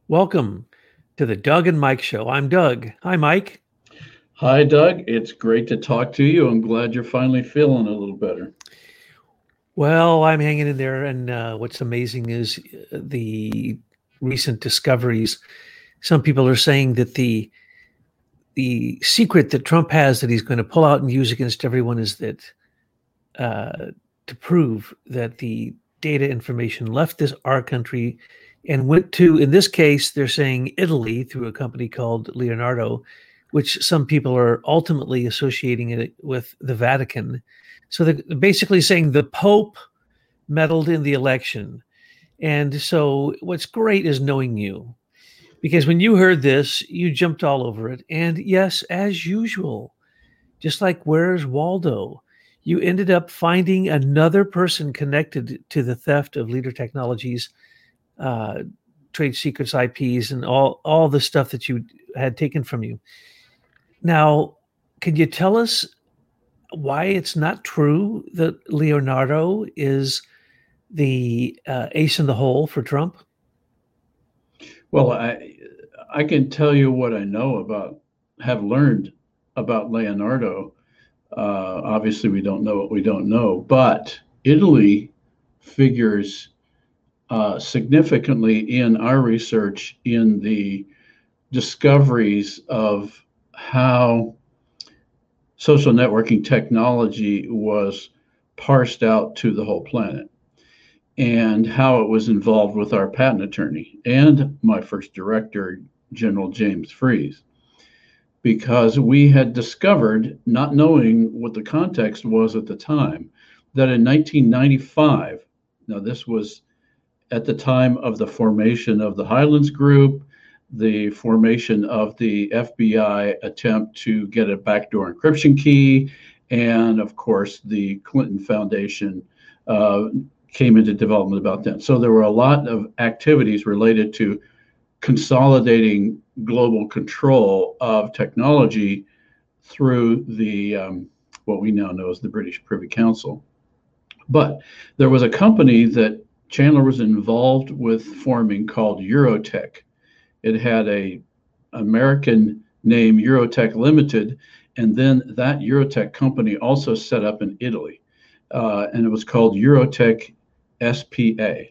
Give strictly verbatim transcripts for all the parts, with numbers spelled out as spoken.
Welcome to the Doug and Mike Show. I'm Doug. Hi, Mike. Hi, Doug. It's great to talk to you. I'm glad you're finally feeling a little better. Well, I'm hanging in there, and uh, what's amazing is uh, the recent discoveries. Some people are saying that the the secret that Trump has that he's going to pull out and use against everyone is that uh, to prove that the data information left this our country and went to, in this case, they're saying Italy through a company called Leonardo, which some people are ultimately associating it with the Vatican. So they're basically saying the Pope meddled in the election. And so what's great is knowing you, because when you heard this, you jumped all over it. And yes, as usual, just like Where's Waldo, you ended up finding another person connected to the theft of Leader Technologies, uh, trade secrets, I Ps, and all, all the stuff that you had taken from you. Now, can you tell us why it's not true that Leonardo is the uh, ace in the hole for Trump? Well, I I can tell you what I know about, have learned about Leonardo. Uh, obviously, we don't know what we don't know, but Italy figures uh, significantly in our research in the discoveries of how social networking technology was parsed out to the whole planet, and how it was involved with our patent attorney and my first director, General James Freeze, because we had discovered, not knowing what the context was at the time, that in nineteen ninety-five, now this was at the time of the formation of the Highlands Group, the formation of the F B I attempt to get a backdoor encryption key, and of course the Clinton Foundation uh, came into development about then. So there were a lot of activities related to consolidating global control of technology through the um, what we now know as the British Privy Council. But there was a company that Chandler was involved with forming called Eurotech. It had a American name, Eurotech Limited, and then that Eurotech company also set up in Italy, uh, and it was called Eurotech S P A.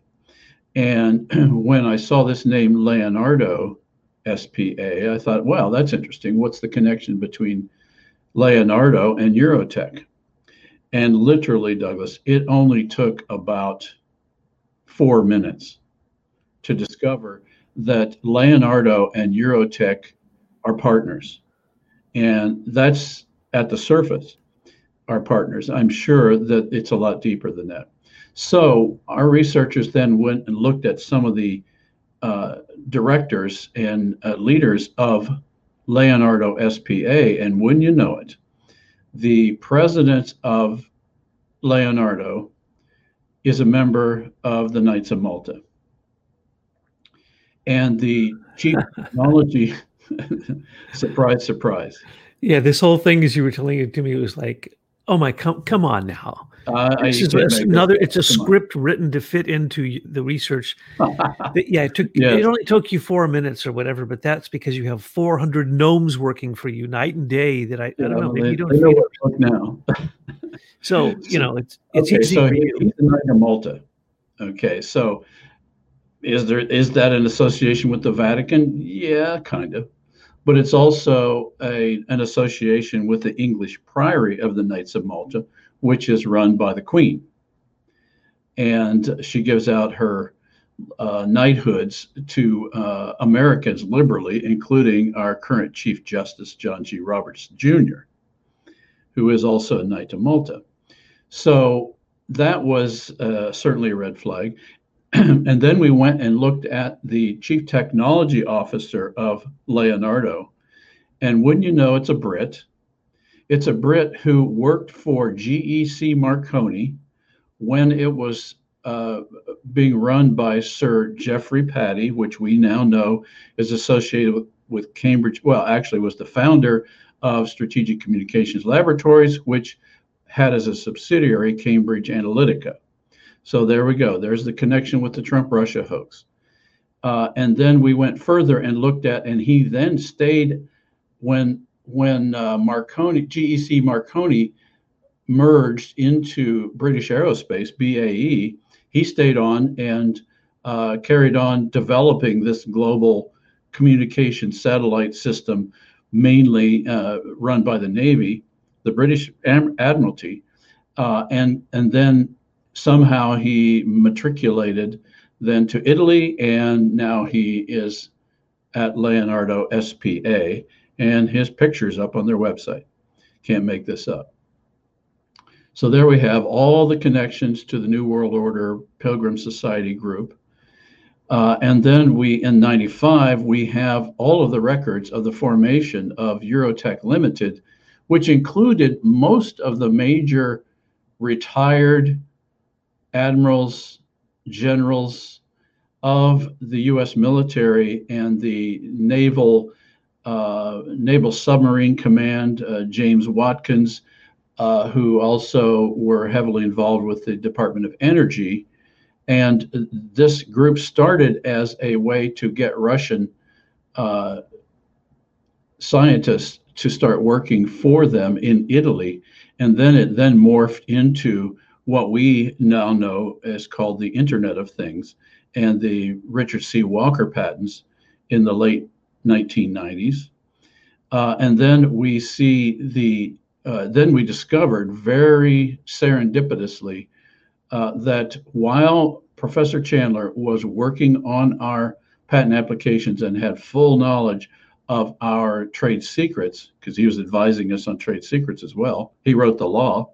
And when I saw this name, Leonardo S P A, I thought, wow, that's interesting. What's the connection between Leonardo and Eurotech? And literally, Douglas, it only took about four minutes to discover that Leonardo and Eurotech are partners. And that's at the surface, our partners. I'm sure that it's a lot deeper than that. So our researchers then went and looked at some of the uh, directors and uh, leaders of Leonardo S P A, and wouldn't you know it, the president of Leonardo is a member of the Knights of Malta. And the chief technology, surprise, surprise. Yeah, this whole thing, as you were telling it to me, was like, oh my, come, come on now. Uh, This is a- another. It's a script written to fit into the research. That- yeah, it took. Yes. It only took you four minutes or whatever, but that's because you have four hundred gnomes working for you night and day. That I, I don't Yeah, know. well, Maybe they, you don't they know feed what to look now. them. So you know, it's it's Okay, easy so for he- you. he's the Knight of Malta. Okay, so is there is that an association with the Vatican? Yeah, kind of. But it's also a an association with the English Priory of the Knights of Malta, which is run by the Queen. And she gives out her uh, knighthoods to uh, Americans liberally, including our current Chief Justice, John G. Roberts Junior, who is also a Knight of Malta. So that was uh, certainly a red flag. And then we went and looked at the Chief Technology Officer of Leonardo. And wouldn't you know, it's a Brit. It's a Brit who worked for G E C Marconi when it was uh, being run by Sir Geoffrey Patty, which we now know is associated with, with Cambridge, well, actually was the founder of Strategic Communications Laboratories, which had as a subsidiary Cambridge Analytica. So there we go. There's the connection with the Trump Russia hoax. Uh, and then we went further and looked at, and he then stayed when when uh, Marconi, G E C Marconi merged into British Aerospace, B A E. He stayed on and uh, carried on developing this global communication satellite system, mainly uh, run by the Navy, the British Admiralty, uh, and and then somehow he matriculated then to Italy, and now he is at Leonardo S P A, and his picture's up on their website. Can't make this up. So there we have all the connections to the New World Order Pilgrim Society group. Uh, and then we, in ninety-five, we have all of the records of the formation of Eurotech Limited, which included most of the major retired admirals, generals of the U S military and the naval uh, Naval Submarine Command, uh, James Watkins, uh, who also were heavily involved with the Department of Energy. And this group started as a way to get Russian uh, scientists to start working for them in Italy. And then it then morphed into what we now know as called the Internet of Things and the Richard C. Walker patents in the late nineteen nineties. Uh, and then we see the, uh, then we discovered very serendipitously uh, that while Professor Chandler was working on our patent applications and had full knowledge of our trade secrets, because he was advising us on trade secrets as well, he wrote the law,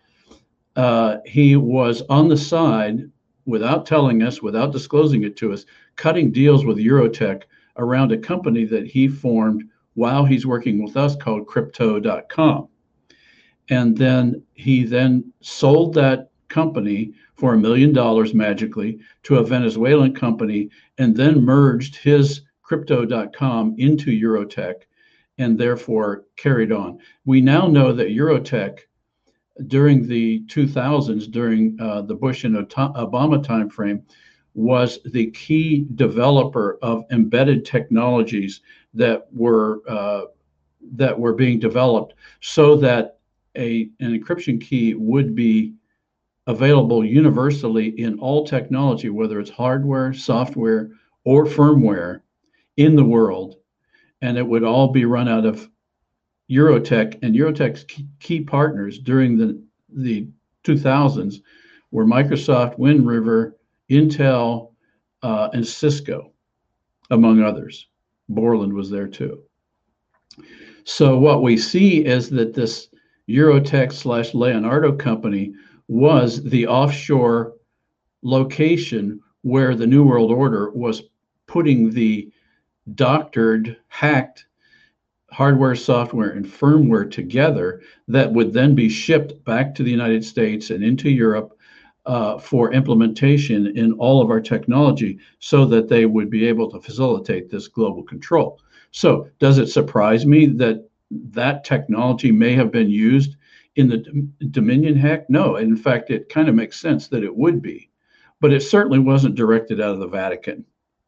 uh, he was on the side, without telling us, without disclosing it to us, cutting deals with Eurotech around a company that he formed while he's working with us called Crypto dot com. And then he then sold that company for a million dollars magically to a Venezuelan company, and then merged his Crypto dot com into Eurotech and therefore carried on. We now know that Eurotech, during the two thousands, during uh, the Bush and Obama timeframe, was the key developer of embedded technologies that were uh, that were being developed so that a an encryption key would be available universally in all technology, whether it's hardware, software, or firmware in the world, and it would all be run out of Eurotech. And Eurotech's key partners during the, the two thousands were Microsoft, Wind River, Intel, uh, and Cisco, among others. Borland was there too. So what we see is that this Eurotech slash Leonardo company was the offshore location where the New World Order was putting the doctored, hacked hardware, software, and firmware together that would then be shipped back to the United States and into Europe uh, for implementation in all of our technology so that they would be able to facilitate this global control. So does it surprise me that that technology may have been used in the Dominion hack? No, in fact, it kind of makes sense that it would be, but it certainly wasn't directed out of the Vatican.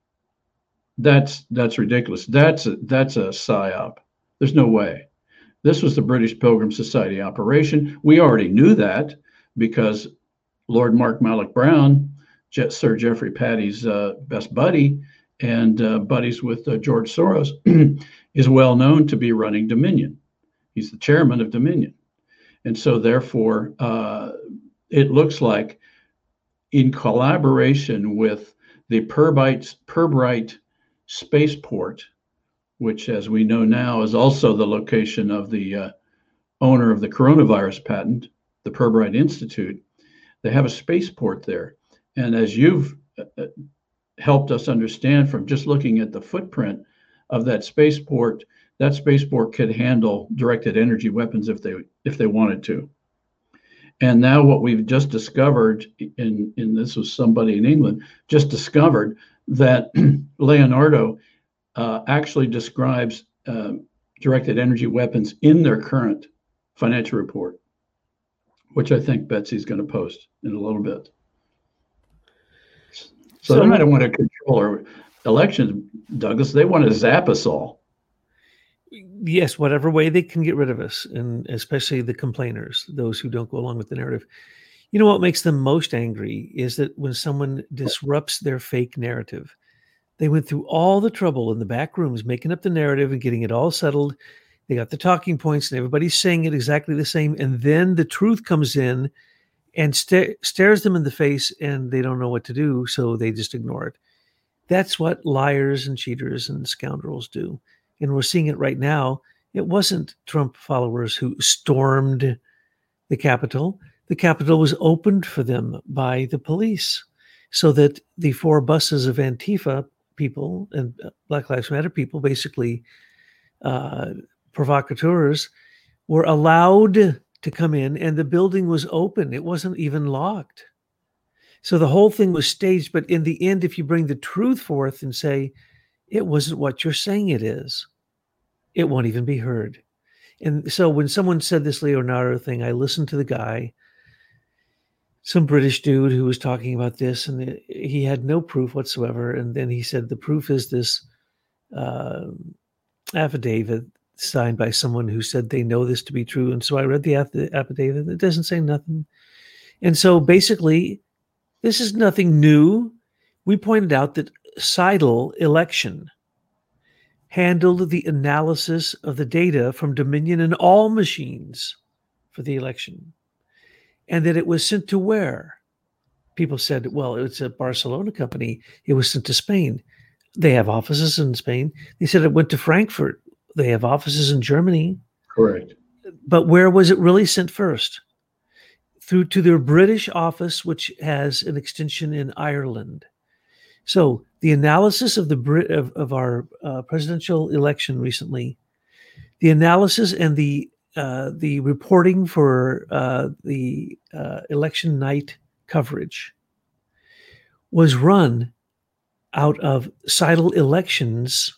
That's that's ridiculous. That's a, that's a psyop. There's no way. This was the British Pilgrim Society operation. We already knew that because Lord Mark Malloch Brown, Je- Sir Geoffrey Patty's uh, best buddy and uh, buddies with uh, George Soros, is well known to be running Dominion. He's the chairman of Dominion. And so therefore, uh, it looks like in collaboration with the Pirbright, Pirbright Spaceport, which, as we know now, is also the location of the uh, owner of the coronavirus patent, the Pirbright Institute. They have a spaceport there. And as you've uh, helped us understand from just looking at the footprint of that spaceport, that spaceport could handle directed energy weapons if they if they wanted to. And now what we've just discovered, in, in this was somebody in England, just discovered that Leonardo uh, actually describes uh, directed energy weapons in their current financial report, which I think Betsy's going to post in a little bit. So, so then I don't want to control her. elections, Douglas, they want to zap us all. Yes, whatever way they can get rid of us, and especially the complainers, those who don't go along with the narrative. You know what makes them most angry is that when someone disrupts their fake narrative. They went through all the trouble in the back rooms, making up the narrative and getting it all settled. They got the talking points and everybody's saying it exactly the same. And then the truth comes in and st- stares them in the face, and they don't know what to do. So they just ignore it. That's what liars and cheaters and scoundrels do. And we're seeing it right now. It wasn't Trump followers who stormed the Capitol. The Capitol was opened for them by the police so that the four buses of Antifa people and Black Lives Matter people, basically uh, provocateurs, were allowed to come in, and the building was open. It wasn't even locked. So the whole thing was staged. But in the end, if you bring the truth forth and say, it wasn't what you're saying it is, it won't even be heard. And so when someone said this Leonardo thing, I listened to the guy, some British dude who was talking about this, and he had no proof whatsoever. And then he said, the proof is this uh, affidavit signed by someone who said they know this to be true. And so I read the aff- affidavit. It doesn't say nothing. And so basically, this is nothing new. We pointed out that Seidel Election handled the analysis of the data from Dominion and all machines for the election. And that it was sent to where? People said, well, it's a Barcelona company. It was sent to Spain. They have offices in Spain. They said it went to Frankfurt. They have offices in Germany. Correct. But where was it really sent first? Through to their British office, which has an extension in Ireland. So the analysis of the Brit of, of our uh, presidential election recently, the analysis and the Uh, the reporting for uh, the uh, election night coverage was run out of Seidel Elections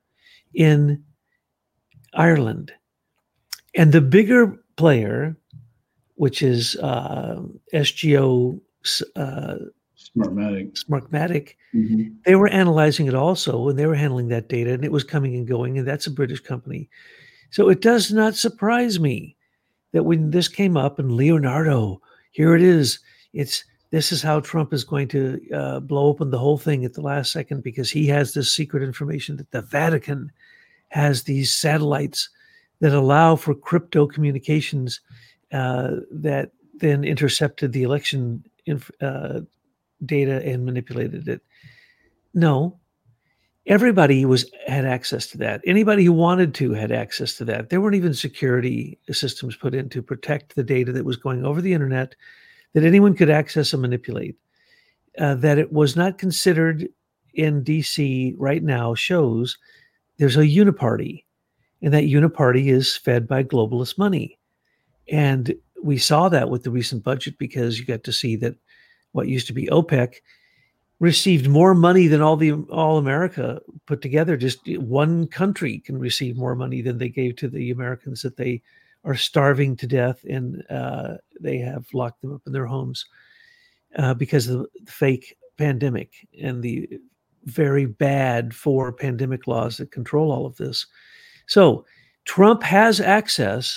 in Ireland. And the bigger player, which is uh, S G O uh, Smartmatic, Smartmatic, mm-hmm. They were analyzing it also, and they were handling that data, and it was coming and going, and that's a British company. So it does not surprise me that when this came up and Leonardo, here it is, it's this is how Trump is going to uh, blow open the whole thing at the last second, because he has this secret information that the Vatican has these satellites that allow for crypto communications uh, that then intercepted the election inf- uh, data and manipulated it. No. Everybody was had access to that. Anybody who wanted to had access to that. There weren't even security systems put in to protect the data that was going over the internet that anyone could access and manipulate. Uh, that it was not considered in D C right now shows there's a uniparty, and that uniparty is fed by globalist money. And we saw that with the recent budget, because you got to see that what used to be OPEC received more money than all the all America put together. Just one country can receive more money than they gave to the Americans that they are starving to death, and uh, they have locked them up in their homes uh, because of the fake pandemic and the very bad four pandemic laws that control all of this. So Trump has access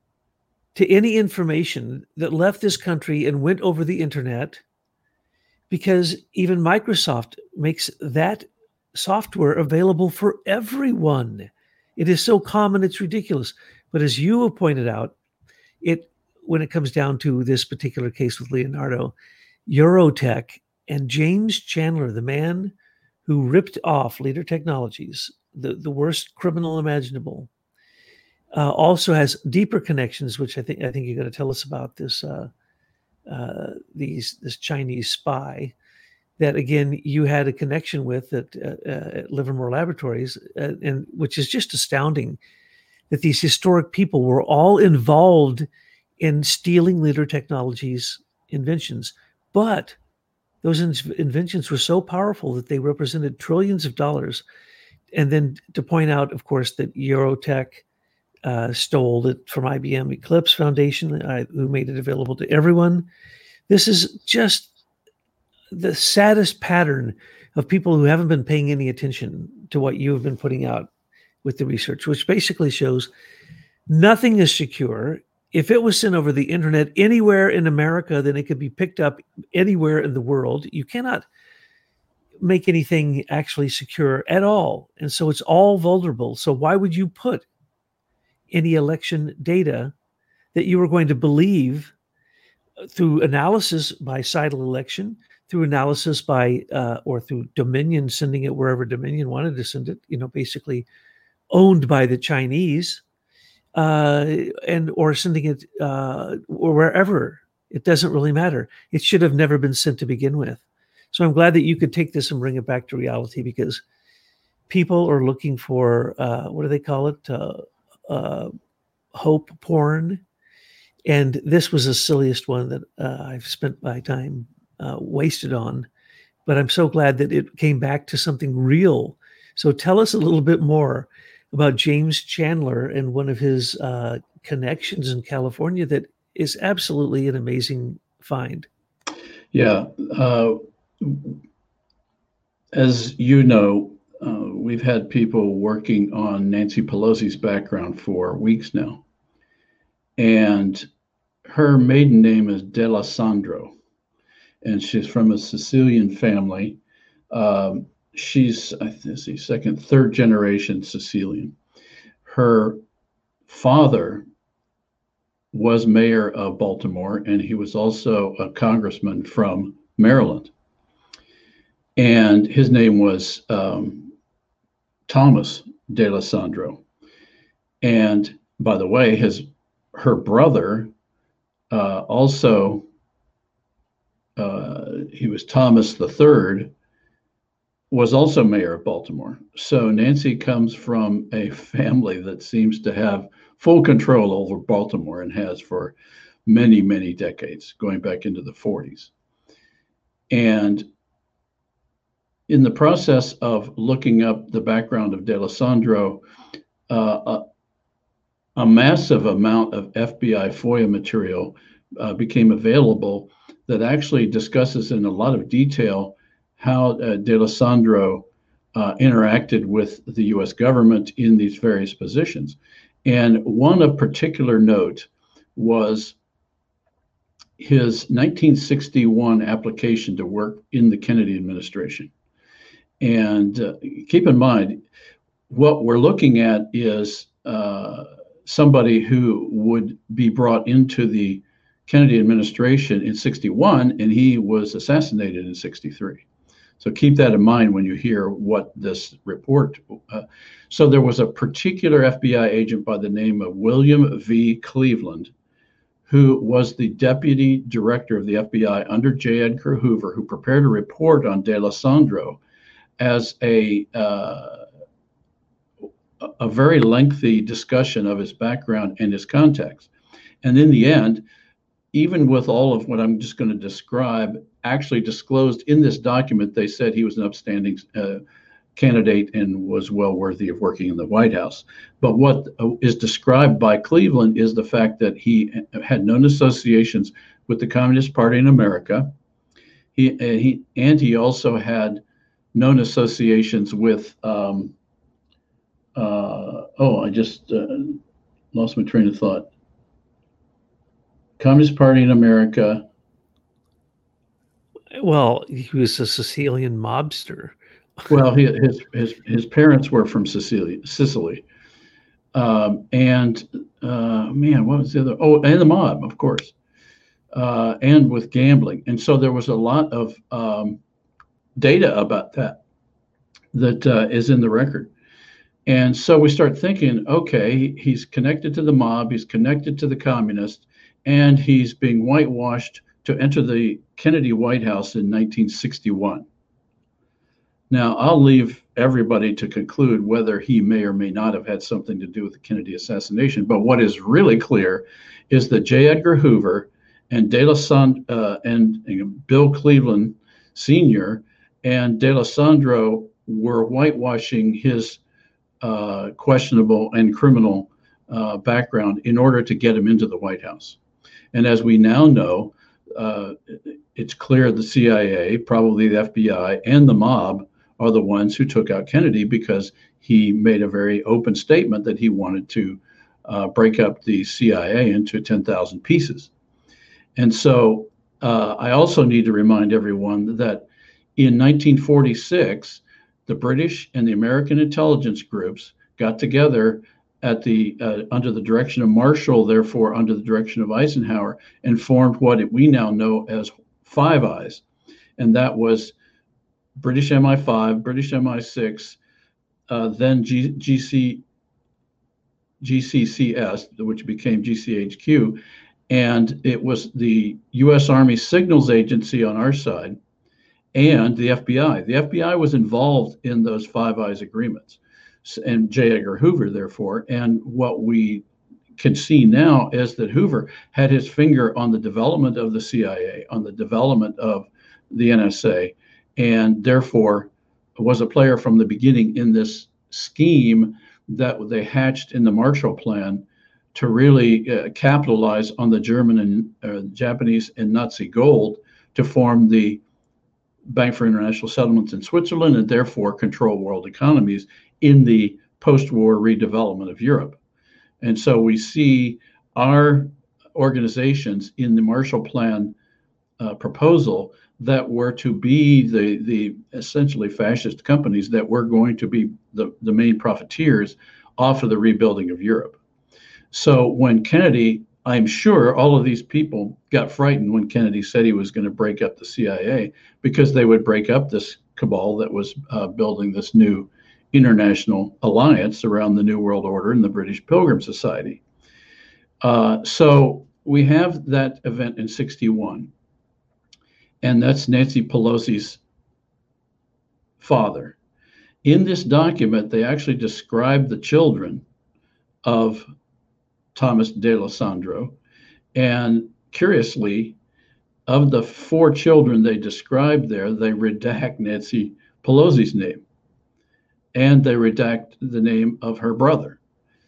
to any information that left this country and went over the internet, because even Microsoft makes that software available for everyone. It is so common, it's ridiculous. But as you have pointed out, it when it comes down to this particular case with Leonardo, Eurotech and James Chandler, the man who ripped off Leader Technologies, the, the worst criminal imaginable, uh, also has deeper connections, which I think I think you're going to tell us about this. Uh, Uh, these this Chinese spy that, again, you had a connection with at, uh, at Livermore Laboratories, uh, and which is just astounding that these historic people were all involved in stealing Leader Technologies inventions. But those in- inventions were so powerful that they represented trillions of dollars. And then to point out, of course, that Eurotech Uh, stole it from I B M Eclipse Foundation, uh, who made it available to everyone. This is just the saddest pattern of people who haven't been paying any attention to what you have been putting out with the research, which basically shows nothing is secure. If it was sent over the internet anywhere in America, then it could be picked up anywhere in the world. You cannot make anything actually secure at all. And so it's all vulnerable. So why would you put any election data that you were going to believe through analysis by Seidel election, through analysis by, uh, or through Dominion sending it wherever Dominion wanted to send it, you know, basically owned by the Chinese, uh, and or sending it uh, or wherever. It doesn't really matter. It should have never been sent to begin with. So I'm glad that you could take this and bring it back to reality, because people are looking for, uh, what do they call it? Uh, uh, hope porn. And this was the silliest one that uh, I've spent my time uh, wasted on. But I'm so glad that it came back to something real. So tell us a little bit more about James Chandler and one of his uh, connections in California that is absolutely an amazing find. Yeah. Uh, as you know, uh, we've had people working on Nancy Pelosi's background for weeks now. And her maiden name is D'Alessandro, and she's from a Sicilian family. Um, she's, I think, second, third generation Sicilian. Her father was mayor of Baltimore, and he was also a congressman from Maryland. And his name was um, Thomas D'Alessandro. And by the way, his her brother uh, also, uh, he was Thomas the Third, was also mayor of Baltimore. So Nancy comes from a family that seems to have full control over Baltimore, and has for many, many decades, going back into the forties. And in the process of looking up the background of D'Alessandro, uh, a, a massive amount of F B I FOIA material uh, became available that actually discusses in a lot of detail how uh, D'Alessandro uh, interacted with the U S government in these various positions. And one of particular note was his nineteen sixty-one application to work in the Kennedy administration. And uh, keep in mind, what we're looking at is uh, somebody who would be brought into the Kennedy administration in sixty-one, and he was assassinated in sixty-three. So keep that in mind when you hear what this report. Uh, so there was a particular F B I agent by the name of William V. Cleveland, who was the deputy director of the F B I under J. Edgar Hoover, who prepared a report on D'Alessandro as a uh, a very lengthy discussion of his background and his contacts. And in the end, even with all of what I'm just going to describe actually disclosed in this document, they said he was an upstanding uh, candidate and was well worthy of working in the White House. But what uh, is described by Cleveland is the fact that he had known associations with the Communist Party in America. He, uh, he and he also had known associations with, um, uh, oh, I just uh, lost my train of thought. Communist Party in America. Well, he was a Sicilian mobster. Well, he, his his his parents were from Sicily, Sicily, um, and uh, man, what was the other? Oh, and the mob, of course, uh, and with gambling. And so there was a lot of um, data about that that uh, is in the record. And so we start thinking, okay, he's connected to the mob, he's connected to the communists, and he's being whitewashed to enter the Kennedy White House in nineteen sixty-one. Now, I'll leave everybody to conclude whether he may or may not have had something to do with the Kennedy assassination. But what is really clear is that J. Edgar Hoover and D'Alessandro uh, and, and Bill Cleveland Senior and D'Alessandro were whitewashing his uh, questionable and criminal uh, background in order to get him into the White House. And as we now know, uh, it's clear the C I A, probably the F B I, and the mob are the ones who took out Kennedy because he made a very open statement that he wanted to uh, break up the C I A into ten thousand pieces. And so uh, I also need to remind everyone that in nineteen forty-six, the British and the American intelligence groups got together at the uh, under the direction of Marshall, therefore under the direction of Eisenhower, and formed what we now know as Five Eyes. And that was British M I five, British M I six, uh, then G, GC, G C C S, which became G C H Q. And it was the U S Army Signals Agency on our side and the F B I. The F B I was involved in those Five Eyes agreements, and J. Edgar Hoover, therefore. And what we can see now is that Hoover had his finger on the development of the C I A, on the development of the N S A, and therefore was a player from the beginning in this scheme that they hatched in the Marshall Plan to really uh, capitalize on the German and uh, Japanese and Nazi gold to form the Bank for International Settlements in Switzerland and therefore control world economies in the post-war redevelopment of Europe. And so we see our organizations in the Marshall Plan uh, proposal that were to be the, the essentially fascist companies that were going to be the, the main profiteers off of the rebuilding of Europe. So when Kennedy, I'm sure all of these people got frightened when Kennedy said he was going to break up the C I A because they would break up this cabal that was uh, building this new international alliance around the New World Order and the British Pilgrim Society. Uh, so we have that event in sixty-one, and that's Nancy Pelosi's father. In this document, they actually describe the children of Thomas D'Alessandro, and curiously, of the four children they described there, they redact Nancy Pelosi's name, and they redact the name of her brother.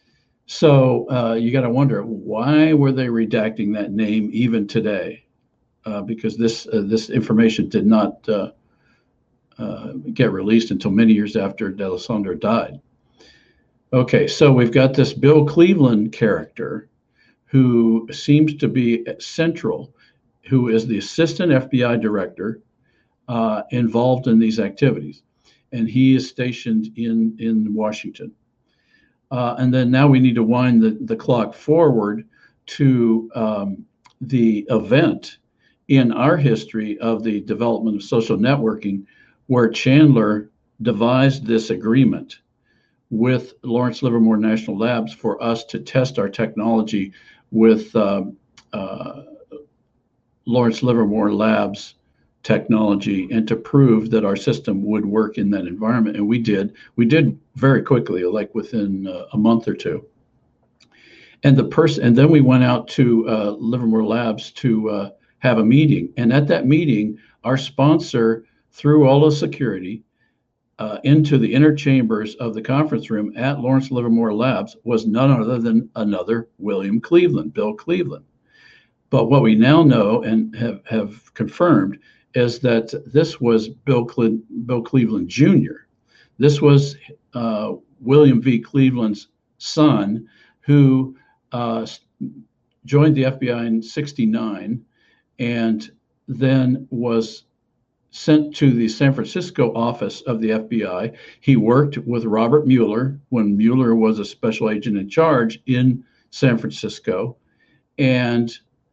So uh, you got to wonder, why were they redacting that name even today? Uh, because this uh, this information did not uh, uh, get released until many years after D'Alessandro died. Okay, so we've got this Bill Cleveland character who seems to be central, who is the assistant F B I director uh, involved in these activities. And he is stationed in, in Washington. Uh, and then now we need to wind the, the clock forward to um, the event in our history of the development of social networking, where Chandler devised this agreement with Lawrence Livermore National Labs for us to test our technology with um, uh, Lawrence Livermore Labs technology and to prove that our system would work in that environment. And we did. We did very quickly, like within uh, a month or two. And the person, and then we went out to uh, Livermore Labs to uh, have a meeting. And at that meeting, our sponsor, through all the security, Uh, into the inner chambers of the conference room at Lawrence Livermore Labs was none other than another William Cleveland, Bill Cleveland. But what we now know and have, have confirmed is that this was Bill, Cle- Bill Cleveland Junior This was uh, William V. Cleveland's son, who uh, joined the F B I in sixty-nine and then was sent to the San Francisco office of the F B I. He worked with Robert Mueller when Mueller was a special agent in charge in San Francisco. And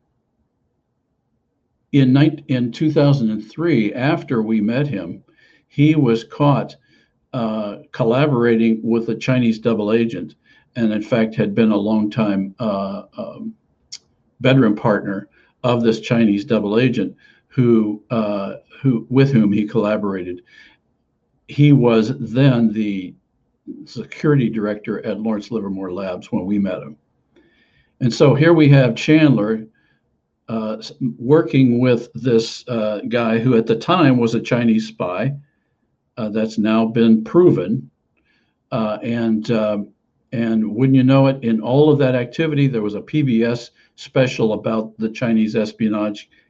in, in two thousand three, after we met him, he was caught uh, collaborating with a Chinese double agent, and in fact had been a longtime uh, um, bedroom partner of this Chinese double agent who uh, who with whom he collaborated. He was then the security director at Lawrence Livermore Labs when we met him. And so here we have Chandler uh, working with this uh, guy who at the time was a Chinese spy. Uh, that's now been proven. Uh, and um, and wouldn't you know it, in all of that activity, there was a P B S special about the Chinese espionage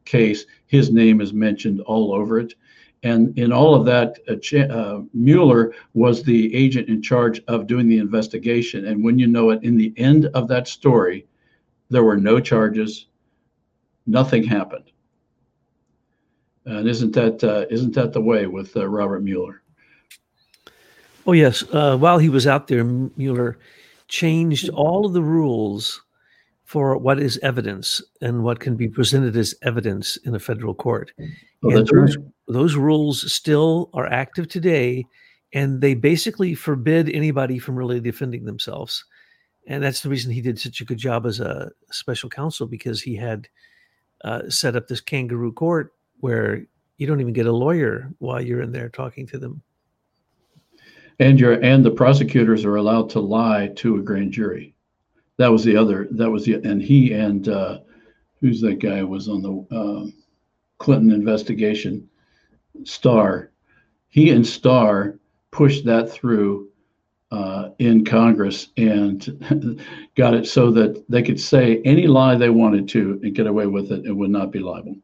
case, his name is mentioned all over it. And in all of that, uh, Ch- uh, Mueller was the agent in charge of doing the investigation. And when you know it, in the end of that story, there were no charges, nothing happened. And isn't that uh, isn't that the way with uh, Robert Mueller? Oh yes. Uh, while he was out there, Mueller changed all of the rules for what is evidence and what can be presented as evidence in a federal court. Oh, and that's those, right. those rules still are active today, and they basically forbid anybody from really defending themselves. And that's the reason he did such a good job as a special counsel, because he had uh, set up this kangaroo court where you don't even get a lawyer while you're in there talking to them. And you're and the prosecutors are allowed to lie to a grand jury. That was the other. That was the and he and uh, who's that guy who was on the uh, Clinton investigation, Starr. He and Starr pushed that through uh, in Congress and got it so that they could say any lie they wanted to and get away with it. It would not be liable.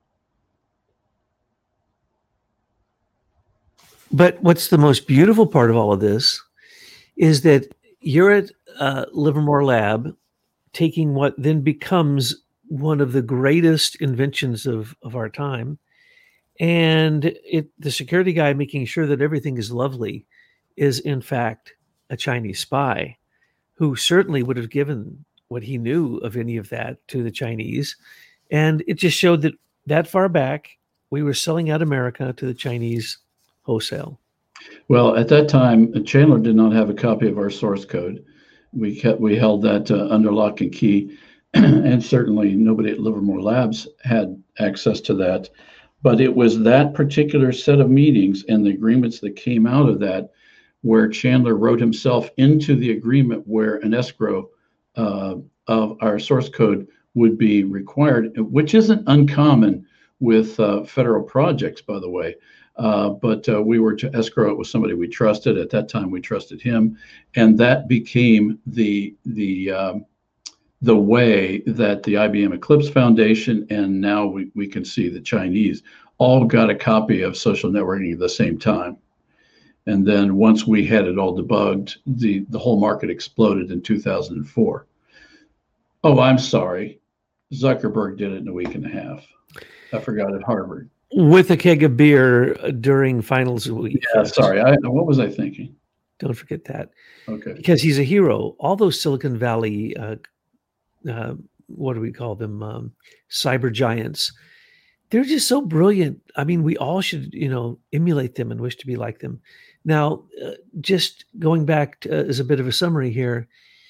But what's the most beautiful part of all of this is that you're at uh, Livermore Lab taking what then becomes one of the greatest inventions of, of our time. And it, the security guy making sure that everything is lovely is, in fact, a Chinese spy who certainly would have given what he knew of any of that to the Chinese. And it just showed that that far back, we were selling out America to the Chinese wholesale. Well, at that time, Chandler did not have a copy of our source code. We kept we held that uh, under lock and key, and certainly nobody at Livermore Labs had access to that. But it was that particular set of meetings and the agreements that came out of that where Chandler wrote himself into the agreement where an escrow uh, of our source code would be required, which isn't uncommon with uh, federal projects, by the way. Uh, but uh, we were to escrow it with somebody we trusted. At that time, we trusted him, and that became the the um, the way that the I B M Eclipse Foundation and now we, we can see the Chinese all got a copy of social networking at the same time. And then once we had it all debugged, the, the whole market exploded in two thousand four. Oh, I'm sorry. Zuckerberg did it in a week and a half. I forgot at Harvard. With a keg of beer during finals week. Yeah, sorry. I, what was I thinking? Don't forget that. Okay. Because he's a hero. All those Silicon Valley, uh, uh, what do we call them? Um, cyber giants. They're just so brilliant. I mean, we all should, you know, emulate them and wish to be like them. Now, uh, just going back to, uh, as a bit of a summary here,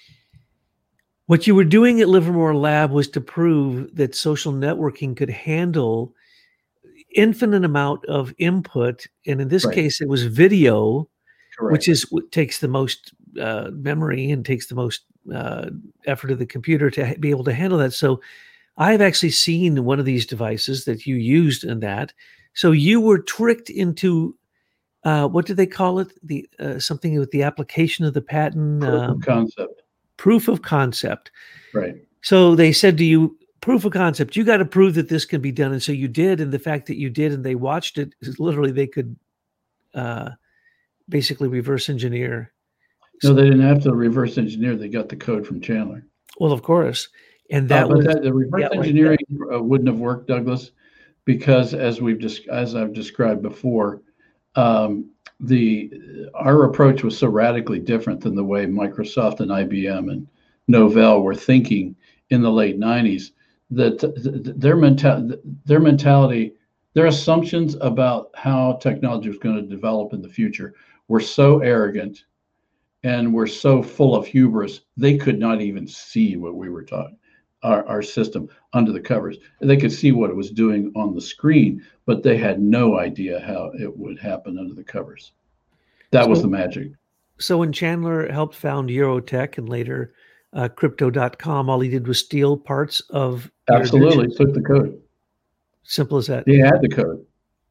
what you were doing at Livermore Lab was to prove that social networking could handle infinite amount of input, and in this right. case, it was video, Correct. Which is what takes the most uh, memory and takes the most uh, effort of the computer to be able to handle that. So, I've actually seen one of these devices that you used in that. So you were tricked into uh, what do they call it? The uh, something with the application of the patent. Proof um, of concept. Proof of concept. Right. So they said to you, proof of concept, you got to prove that this can be done. And so you did. And the fact that you did and they watched it, literally they could uh, basically reverse engineer. No, they didn't have to reverse engineer. They got the code from Chandler. Well, of course. And that uh, but was that, the reverse yeah, engineering like uh, wouldn't have worked, Douglas, because as we've just as I've described before, um, the our approach was so radically different than the way Microsoft and I B M and Novell were thinking in the late nineties. That th- th- their mental their mentality, their assumptions about how technology was going to develop in the future were so arrogant and were so full of hubris, they could not even see what we were talking. Our, our system under the covers. They could see what it was doing on the screen, but they had no idea how it would happen under the covers. That so, was the magic. So when Chandler helped found Eurotech and later uh, crypto dot com, all he did was steal parts of Absolutely, took the code. Simple as that. He had the code.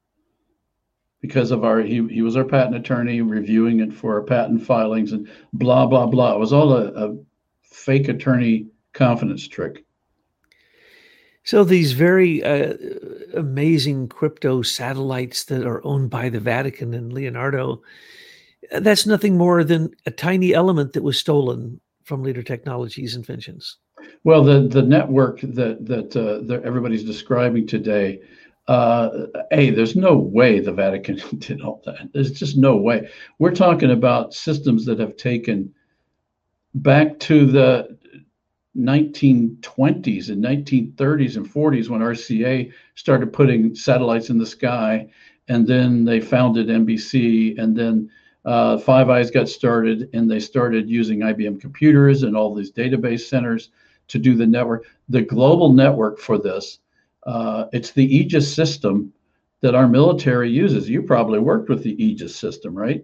Because of our, he, he was our patent attorney reviewing it for our patent filings and blah, blah, blah. It was all a, a fake attorney confidence trick. So these very uh, amazing crypto satellites that are owned by the Vatican and Leonardo, that's nothing more than a tiny element that was stolen from Leader Technologies' inventions. Well, the the network that that, uh, that everybody's describing today, uh, hey, there's no way the Vatican did all that. There's just no way. We're talking about systems that have taken back to the nineteen twenties and nineteen thirties and forties when R C A started putting satellites in the sky, and then they founded N B C, and then uh, Five Eyes got started, and they started using I B M computers and all these database centers to do the network. The global network for this, uh, it's the Aegis system that our military uses. You probably worked with the Aegis system, right?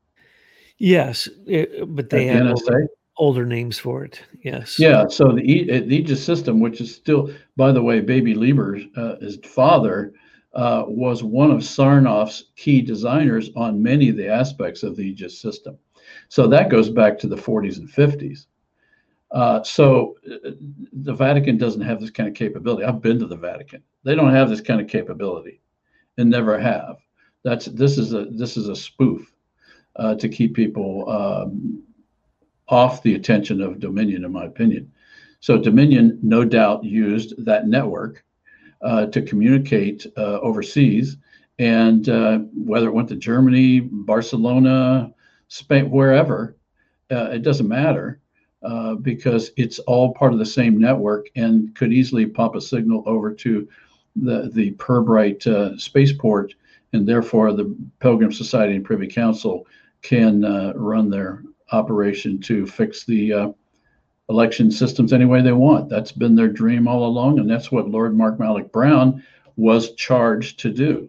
Yes, it, but they At the have N S A? older, older names for it. Yes. Yeah, so the, E- the Aegis system, which is still, by the way, Baby Lieber, uh, his father, uh, was one of Sarnoff's key designers on many of the aspects of the Aegis system. So that goes back to the forties and fifties. Uh, so uh, the Vatican doesn't have this kind of capability. I've been to the Vatican. They don't have this kind of capability, and never have. That's this is a this is a spoof uh, to keep people um, off the attention of Dominion, in my opinion. So Dominion, no doubt, used that network uh, to communicate uh, overseas, and uh, whether it went to Germany, Barcelona, Spain, wherever, uh, it doesn't matter. Uh, because it's all part of the same network and could easily pop a signal over to the the Pirbright uh, spaceport, and therefore the Pilgrim Society and Privy Council can uh, run their operation to fix the uh, election systems any way they want. That's been their dream all along, and that's what Lord Mark Malloch Brown was charged to do.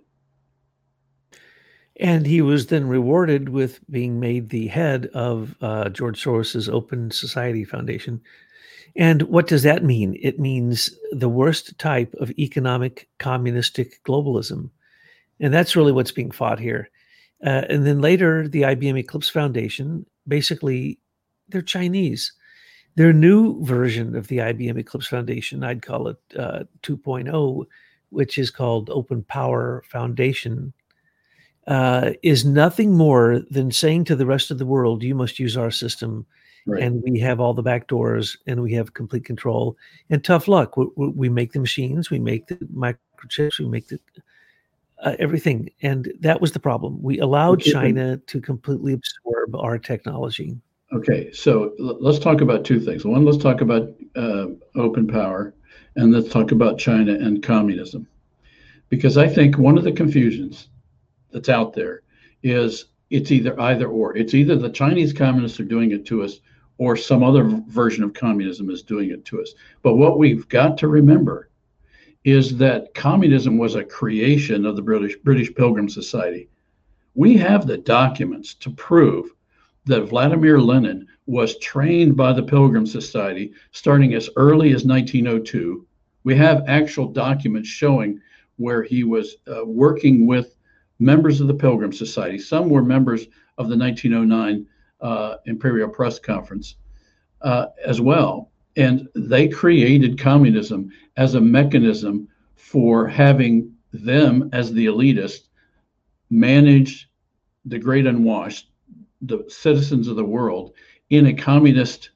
And he was then rewarded with being made the head of uh, George Soros's Open Society Foundation. And what does that mean? It means the worst type of economic communistic globalism. And that's really what's being fought here. Uh, and then later, the I B M Eclipse Foundation, basically, they're Chinese. Their new version of the I B M Eclipse Foundation, I'd call it uh, two point oh, which is called Open Power Foundation, Uh, is nothing more than saying to the rest of the world, you must use our system, Right. and we have all the back doors, and we have complete control. And tough luck. We, we make the machines, we make the microchips, we make the uh, everything. And that was the problem. We allowed Okay. China to completely absorb our technology. Okay, so l- let's talk about two things. One, let's talk about uh, open power, and let's talk about China and communism. Because I think one of the confusions that's out there is it's either either or. It's either the Chinese communists are doing it to us, or some other version of communism is doing it to us. But what we've got to remember is that communism was a creation of the British British Pilgrim Society. We have the documents to prove that Vladimir Lenin was trained by the Pilgrim Society starting as early as nineteen oh two. We have actual documents showing where he was uh, working with members of the Pilgrim Society. Some were members of the nineteen oh nine uh, Imperial Press Conference uh, as well. And they created communism as a mechanism for having them, as the elitists, manage the great unwashed, the citizens of the world, in a communist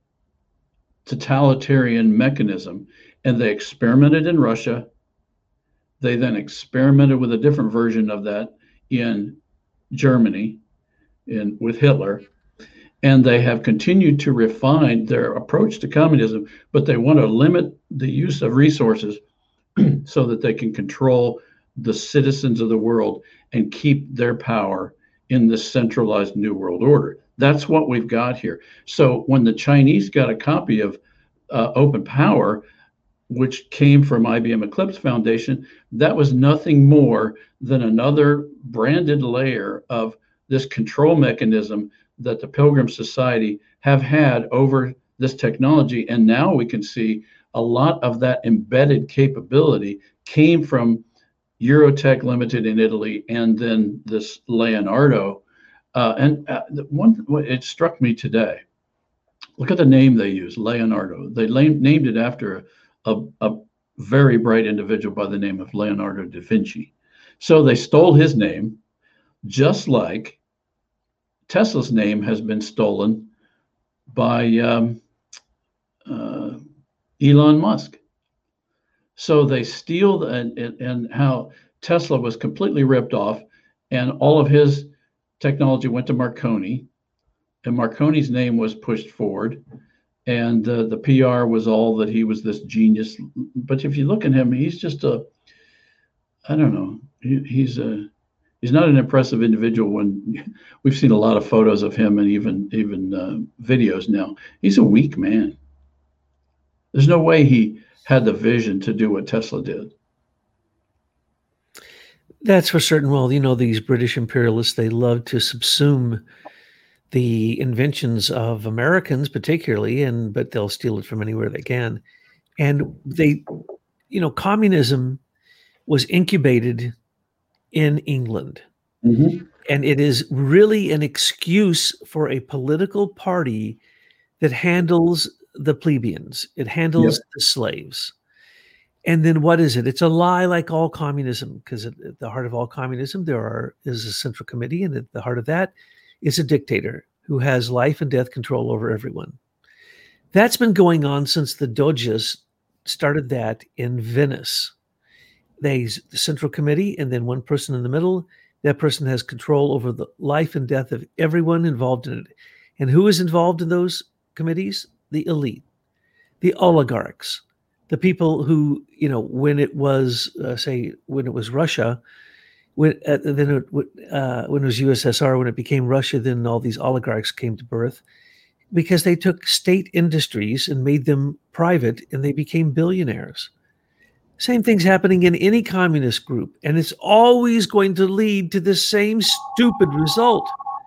totalitarian mechanism. And they experimented in Russia. They then experimented with a different version of that in Germany, in with Hitler, and they have continued to refine their approach to communism, but they want to limit the use of resources so that they can control the citizens of the world and keep their power in this centralized New World Order. That's what we've got here. So when the Chinese got a copy of uh, Open Power, which came from I B M Eclipse Foundation, that was nothing more than another branded layer of this control mechanism that the Pilgrim Society have had over this technology. And now we can see a lot of that embedded capability came from Eurotech Limited in Italy, and then this Leonardo. Uh, and uh, the one, it struck me today. Look at the name they use, Leonardo. They named it after a, a very bright individual by the name of Leonardo da Vinci. So they stole his name, just like Tesla's name has been stolen by um, uh, Elon Musk. So they steal the, and, and how Tesla was completely ripped off, and all of his technology went to Marconi, and Marconi's name was pushed forward, and uh, the P R was all that he was this genius. But if you look at him, he's just a, I don't know, he, he's a, he's not an impressive individual. When we've seen a lot of photos of him and even even uh, videos now, he's a weak man. There's no way he had the vision to do what Tesla did. That's for certain. Well, you know, these British imperialists, they love to subsume the inventions of Americans particularly, and but they'll steal it from anywhere they can. And they, you know, communism was incubated in England. Mm-hmm. And it is really an excuse for a political party that handles the plebeians. It handles yep. the slaves. And then what is it? It's a lie, like all communism, because at the heart of all communism, there are is a central committee, and at the heart of that is a dictator who has life and death control over everyone. That's been going on since the Doges started that in Venice. They, the central committee, and then one person in the middle. That person has control over the life and death of everyone involved in it. And who is involved in those committees? The elite, the oligarchs, the people who, you know, when it was, uh, say, when it was Russia, when uh, then it, uh, when it was U S S R, when it became Russia, then all these oligarchs came to birth because they took state industries and made them private, and they became billionaires. Same thing's happening in any communist group, and it's always going to lead to the same stupid result: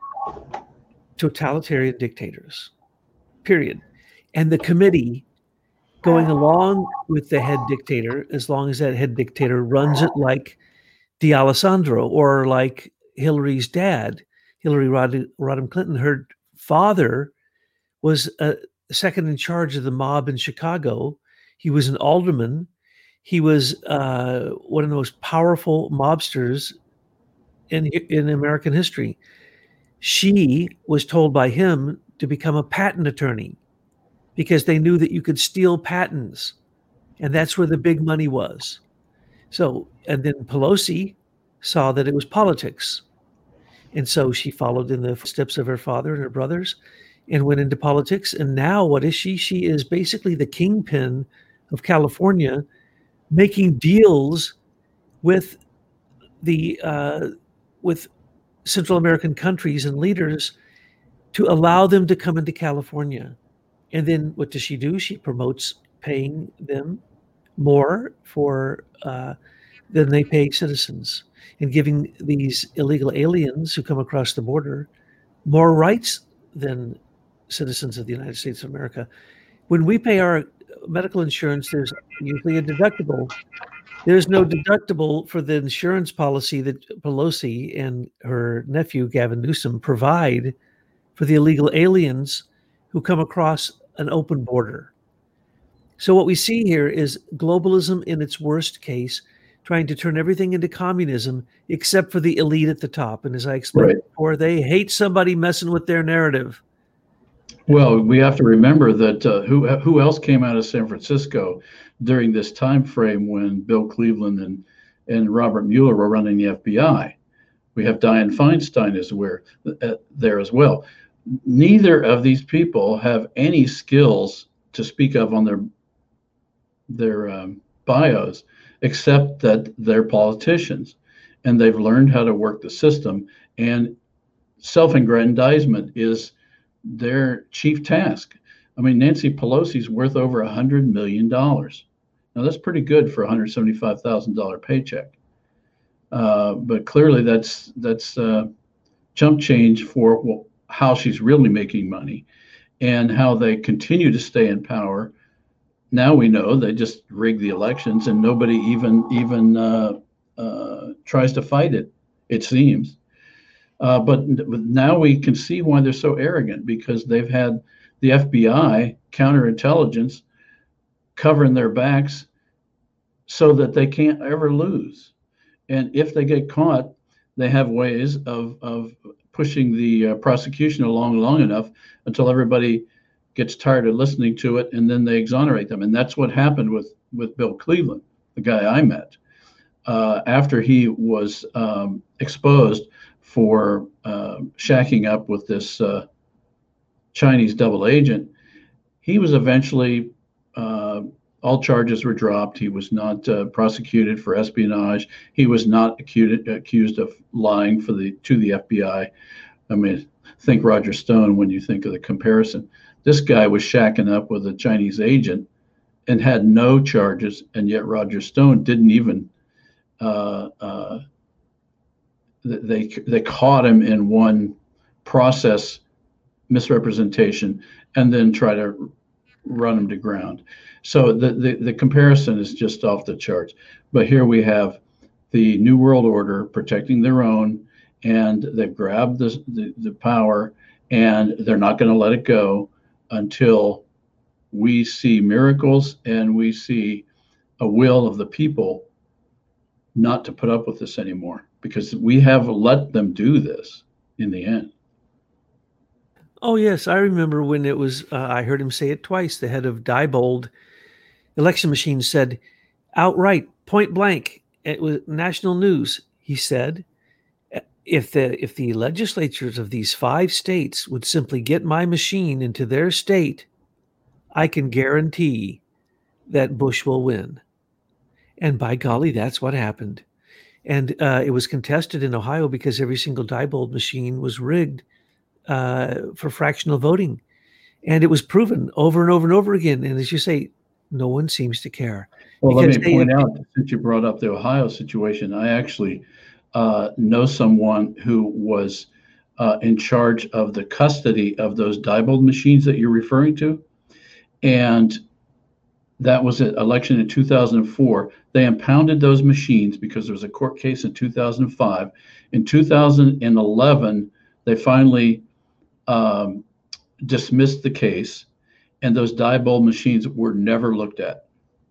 totalitarian dictators, period. And the committee going along with the head dictator, as long as that head dictator runs it like D'Alessandro or like Hillary's dad, Hillary Rod- Rodham Clinton. Her father was uh, second in charge of the mob in Chicago. He was an alderman. He was uh, one of the most powerful mobsters in in American history. She was told by him to become a patent attorney because they knew that you could steal patents, and that's where the big money was. So, and then Pelosi saw that it was politics, and so she followed in the footsteps of her father and her brothers and went into politics. And now what is she? She is basically the kingpin of California, making deals with the uh, with Central American countries and leaders to allow them to come into California. And then what does she do? She promotes paying them more for uh, than they pay citizens, and giving these illegal aliens who come across the border more rights than citizens of the United States of America. When we pay our medical insurance, there's usually a deductible. There's no deductible for the insurance policy that Pelosi and her nephew, Gavin Newsom, provide for the illegal aliens who come across an open border. So what we see here is globalism in its worst case, trying to turn everything into communism except for the elite at the top. And as I explained right. before, they hate somebody messing with their narrative. Well, we have to remember that uh, who who else came out of San Francisco during this time frame when Bill Cleveland and, and Robert Mueller were running the F B I? We have Dianne Feinstein as where, uh, there as well. Neither of these people have any skills to speak of on their their um, bios, except that they're politicians and they've learned how to work the system, and self-aggrandizement is their chief task. I mean, Nancy Pelosi's worth over a hundred million dollars. Now that's pretty good for a hundred seventy-five thousand dollar paycheck, uh, but clearly that's that's uh, chump change for well, how she's really making money, and how they continue to stay in power. Now we know they just rig the elections, and nobody even even uh, uh, tries to fight it. It seems. Uh, but now we can see why they're so arrogant, because they've had the F B I, counterintelligence, covering their backs so that they can't ever lose. And if they get caught, they have ways of, of pushing the uh, prosecution along long enough until everybody gets tired of listening to it, and then they exonerate them. And that's what happened with, with Bill Cleveland, the guy I met. Uh, after he was um, exposed for uh, shacking up with this uh, Chinese double agent, he was eventually, uh, all charges were dropped. He was not uh, prosecuted for espionage. He was not accused, accused of lying for the to the F B I. I mean, think Roger Stone when you think of the comparison. This guy was shacking up with a Chinese agent and had no charges, and yet Roger Stone didn't even, uh, uh, they, they caught him in one process misrepresentation and then try to run him to ground. So the, the, the comparison is just off the charts. But here we have the New World Order protecting their own, and they've grabbed the, the, the power, and they're not going to let it go until we see miracles and we see a will of the people not to put up with this anymore, because we have let them do this in the end. Oh, yes. I remember when it was, uh, I heard him say it twice. The head of Diebold Election Machine said outright, point blank, it was national news. He said, if the if the legislatures of these five states would simply get my machine into their state, I can guarantee that Bush will win. And by golly, that's what happened. And uh, it was contested in Ohio because every single Diebold machine was rigged uh, for fractional voting. And it was proven over and over and over again. And as you say, no one seems to care. Well, let me Because they- point out, since you brought up the Ohio situation, I actually uh, know someone who was uh, in charge of the custody of those Diebold machines that you're referring to. And that was an election in two thousand four. They impounded those machines because there was a court case in two thousand five. In two thousand eleven, they finally um, dismissed the case, and those Diebold machines were never looked at.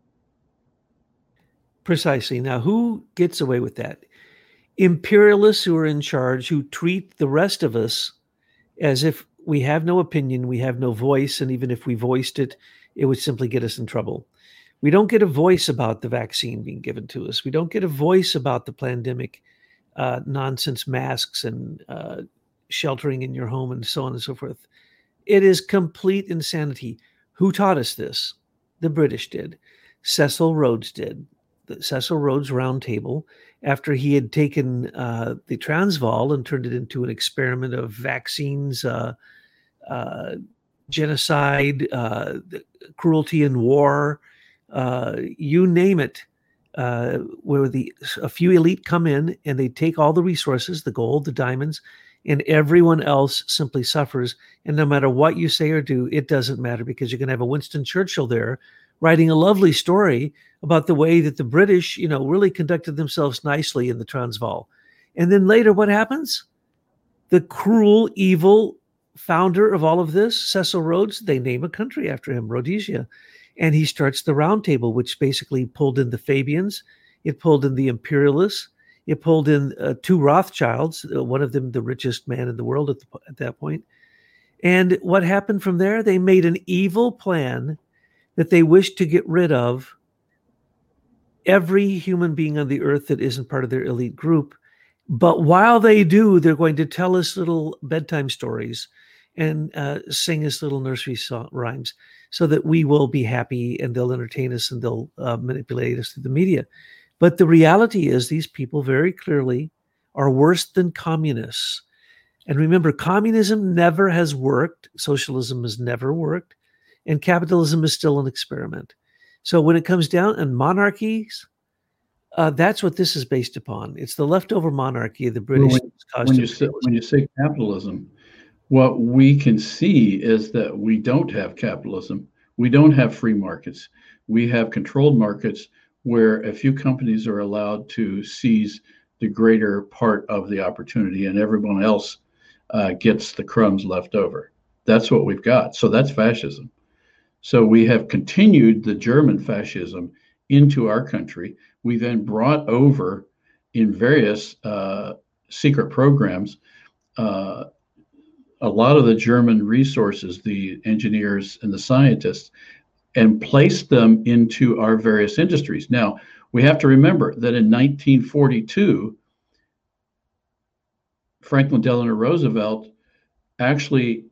Precisely. Now, who gets away with that? Imperialists who are in charge, who treat the rest of us as if we have no opinion, we have no voice, and even if we voiced it, it would simply get us in trouble. We don't get a voice about the vaccine being given to us. We don't get a voice about the pandemic uh, nonsense, masks and uh, sheltering in your home and so on and so forth. It is complete insanity. Who taught us this? The British did. Cecil Rhodes did. The Cecil Rhodes Round Table, after he had taken uh, the Transvaal and turned it into an experiment of vaccines, uh, uh, genocide, uh, cruelty and war, uh, you name it, uh, where the a few elite come in and they take all the resources, the gold, the diamonds, and everyone else simply suffers. And no matter what you say or do, it doesn't matter, because you're going to have a Winston Churchill there writing a lovely story about the way that the British, you know, really conducted themselves nicely in the Transvaal. And then later, what happens? The cruel, evil founder of all of this, Cecil Rhodes, they name a country after him, Rhodesia. And he starts the Round Table, which basically pulled in the Fabians. It pulled in the imperialists. It pulled in uh, two Rothschilds, uh, one of them the richest man in the world at, the, at that point. And what happened from there? They made an evil plan that they wished to get rid of every human being on the earth that isn't part of their elite group. But while they do, they're going to tell us little bedtime stories and uh, sing us little nursery song rhymes so that we will be happy, and they'll entertain us and they'll uh, manipulate us through the media. But the reality is these people very clearly are worse than communists. And remember, communism never has worked. Socialism has never worked. And capitalism is still an experiment. So when it comes down, and monarchies, uh, that's what this is based upon. It's the leftover monarchy of the British. When, when, you say, when you say capitalism, what we can see is that we don't have capitalism. We don't have free markets. We have controlled markets where a few companies are allowed to seize the greater part of the opportunity, and everyone else uh, gets the crumbs left over. That's what we've got. So that's fascism. So we have continued the German fascism into our country. We then brought over in various uh, secret programs uh, a lot of the German resources, the engineers and the scientists, and placed them into our various industries. Now, we have to remember that in nineteen forty-two, Franklin Delano Roosevelt actually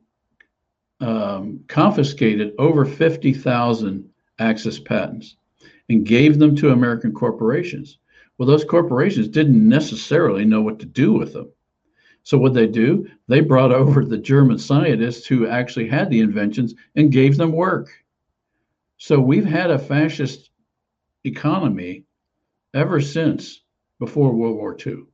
um, confiscated over fifty thousand Access patents and gave them to American corporations. Well, those corporations didn't necessarily know what to do with them. So what they do, they brought over the German scientists who actually had the inventions and gave them work. So we've had a fascist economy ever since before World War Two.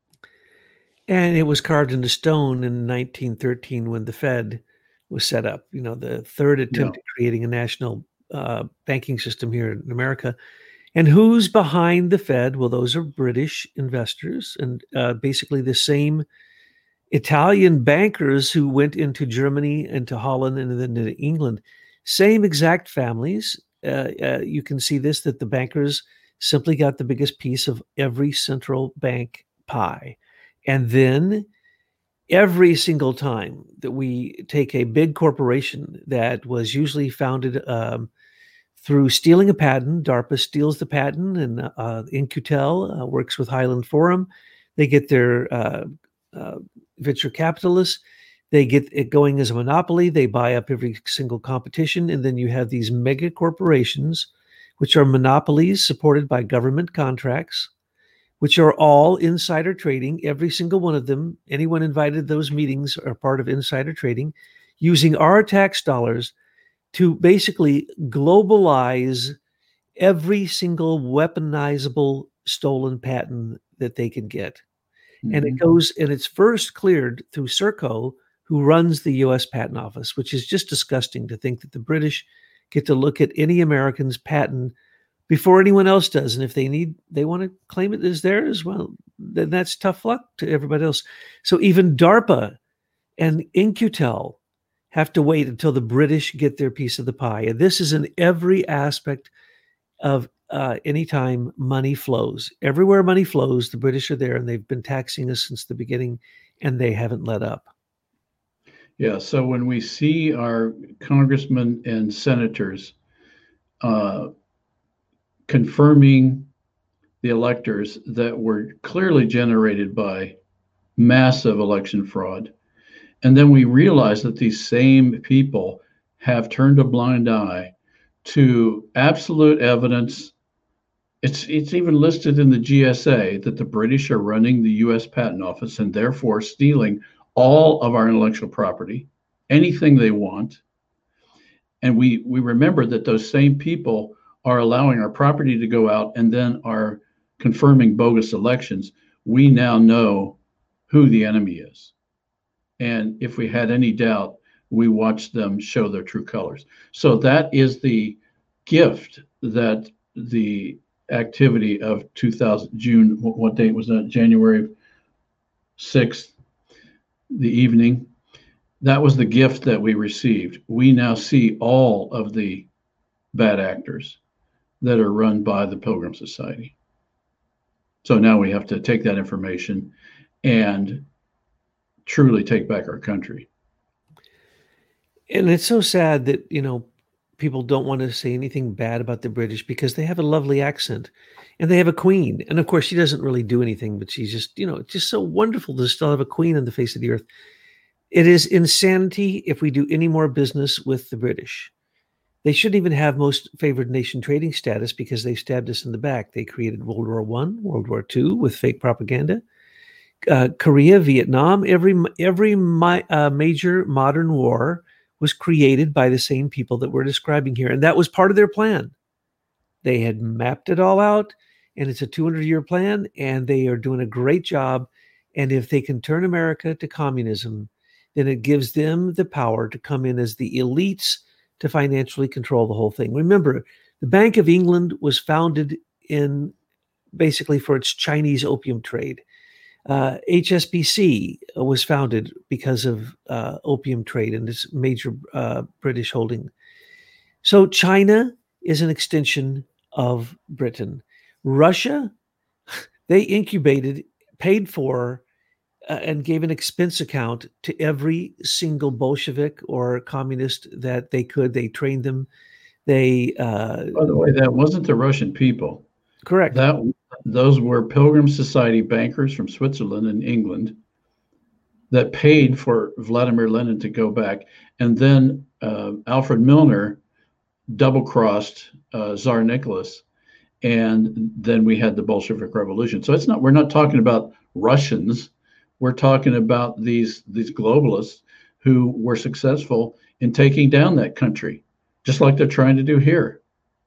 And it was carved into stone in nineteen thirteen when the Fed was set up. You know, the third attempt Yeah. at creating a national uh, banking system here in America. And who's behind the Fed? Well, those are British investors and uh, basically the same Italian bankers who went into Germany, into Holland, and then into England. Same exact families. Uh, uh, you can see this, that the bankers simply got the biggest piece of every central bank pie. And then every single time that we take a big corporation that was usually founded um, through stealing a patent, DARPA steals the patent, and uh, In-Q-Tel uh, works with Highland Forum. They get their uh, uh, venture capitalists. They get it going as a monopoly. They buy up every single competition. And then you have these mega corporations, which are monopolies supported by government contracts, which are all insider trading. Every single one of them, anyone invited to those meetings are part of insider trading, using our tax dollars to basically globalize every single weaponizable stolen patent that they can get. Mm-hmm. And it goes, and it's first cleared through Serco, who runs the U S Patent Office, which is just disgusting to think that the British get to look at any American's patent before anyone else does. And if they need, they want to claim it as theirs, well, then that's tough luck to everybody else. So even DARPA and In-Q-Tel have to wait until the British get their piece of the pie. And this is in every aspect of uh, anytime money flows. Everywhere money flows, the British are there, and they've been taxing us since the beginning, and they haven't let up. Yeah, so when we see our congressmen and senators uh, confirming the electors that were clearly generated by massive election fraud, and then we realize that these same people have turned a blind eye to absolute evidence. It's it's even listed in the G S A that the British are running the U S Patent Office and therefore stealing all of our intellectual property, anything they want. And we we remember that those same people are allowing our property to go out and then are confirming bogus elections. We now know who the enemy is. And if we had any doubt, we watched them show their true colors. So that is the gift that the activity of two thousand, June, what date was that? January sixth, the evening. That was the gift that we received. We now see all of the bad actors that are run by the Pilgrim Society. So now we have to take that information and truly take back our country. And it's so sad that, you know, people don't want to say anything bad about the British because they have a lovely accent and they have a queen. And of course, she doesn't really do anything, but she's just, you know, it's just so wonderful to still have a queen on the face of the earth. It is insanity if we do any more business with the British. They shouldn't even have most favored nation trading status because they stabbed us in the back. They created World War One, World War Two with fake propaganda. Uh, Korea, Vietnam, every every my, uh, major modern war was created by the same people that we're describing here. And that was part of their plan. They had mapped it all out, and it's a two hundred year plan, and they are doing a great job. And if they can turn America to communism, then it gives them the power to come in as the elites to financially control the whole thing. Remember, the Bank of England was founded in basically for its Chinese opium trade. Uh, H S B C was founded because of uh, opium trade and this major uh, British holding. So China is an extension of Britain. Russia, they incubated, paid for, uh, and gave an expense account to every single Bolshevik or communist that they could. They trained them. They uh, By the way, that wasn't the Russian people. correct. That those were Pilgrim Society bankers from Switzerland and England that paid for Vladimir Lenin to go back, and then uh, Alfred Milner double-crossed uh, Tsar Nicholas, and then we had the Bolshevik Revolution. So it's not we're not talking about Russians. We're talking about these these globalists who were successful in taking down that country, just like they're trying to do here.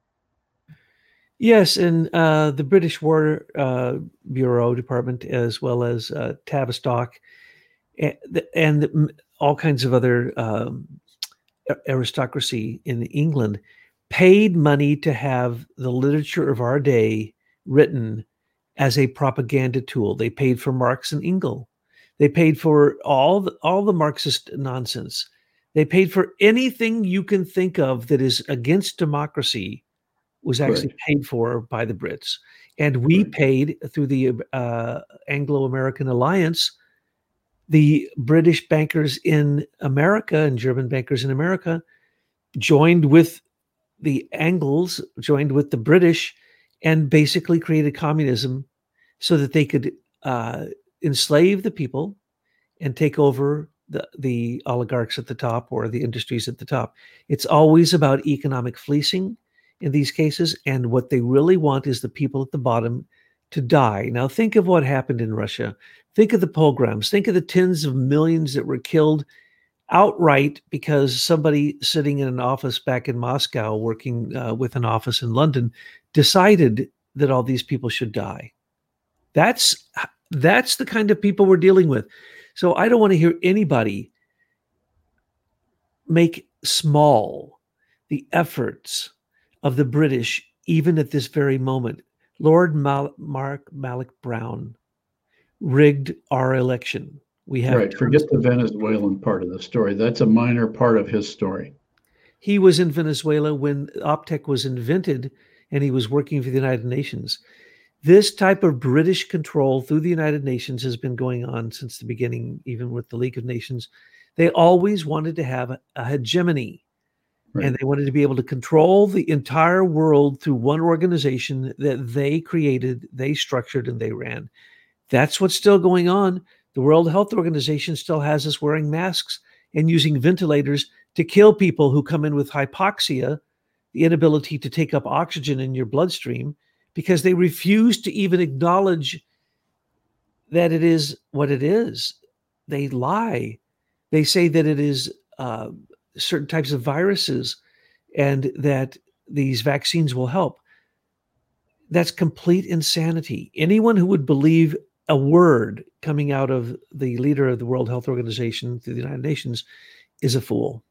Yes, and uh, the British War uh, Bureau Department, as well as uh, Tavistock, and, and all kinds of other um, aristocracy in England, paid money to have the literature of our day written as a propaganda tool. They paid for Marx and Engels. They paid for all the, all the Marxist nonsense. They paid for anything you can think of that is against democracy was actually Correct. paid for by the Brits. And we Correct. paid through the uh, Anglo-American Alliance, the British bankers in America and German bankers in America joined with the Angles, joined with the British, and basically created communism so that they could uh, enslave the people and take over the, the oligarchs at the top or the industries at the top. It's always about economic fleecing in these cases, and what they really want is the people at the bottom to die. Now, think of what happened in Russia. Think of the pogroms. Think of the tens of millions that were killed outright because somebody sitting in an office back in Moscow, working uh, with an office in London, decided that all these people should die. That's that's the kind of people we're dealing with. So I don't want to hear anybody make small the efforts of the British, even at this very moment. Lord Mal- Mark Malloch Brown rigged our election. We have Right. Forget the Venezuelan part of the story. That's a minor part of his story. He was in Venezuela when Optech was invented, and he was working for the United Nations. This type of British control through the United Nations has been going on since the beginning, even with the League of Nations. They always wanted to have a hegemony. Right. And they wanted to be able to control the entire world through one organization that they created, they structured, and they ran. That's what's still going on. The World Health Organization still has us wearing masks and using ventilators to kill people who come in with hypoxia, the inability to take up oxygen in your bloodstream, because they refuse to even acknowledge that it is what it is. They lie. They say that it is uh, certain types of viruses and that these vaccines will help. That's complete insanity. Anyone who would believe a word coming out of the leader of the World Health Organization through the United Nations is a fool.